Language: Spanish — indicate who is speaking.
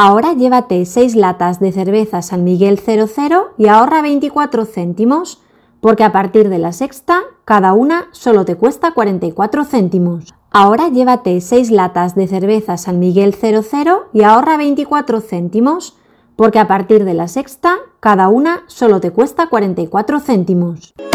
Speaker 1: Ahora llévate 6 latas de cerveza San Miguel 00 y ahorra 24 céntimos, porque a partir de la sexta, cada una solo te cuesta 44 céntimos. Ahora llévate 6 latas de cerveza San Miguel 00 y ahorra 24 céntimos, porque a partir de la sexta, cada una solo te cuesta 44 céntimos.